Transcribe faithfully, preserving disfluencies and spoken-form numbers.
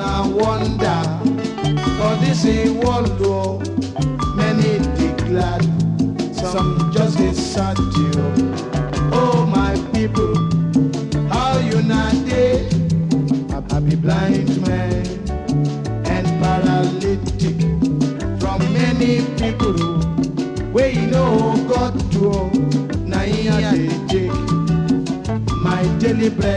na wonder. For this a world, oh, many dey glad, some just dey sad you. Oh my people, how you na dey? I be blind man and paralytic from many people where you know God do. Na him I dey take my daily bread.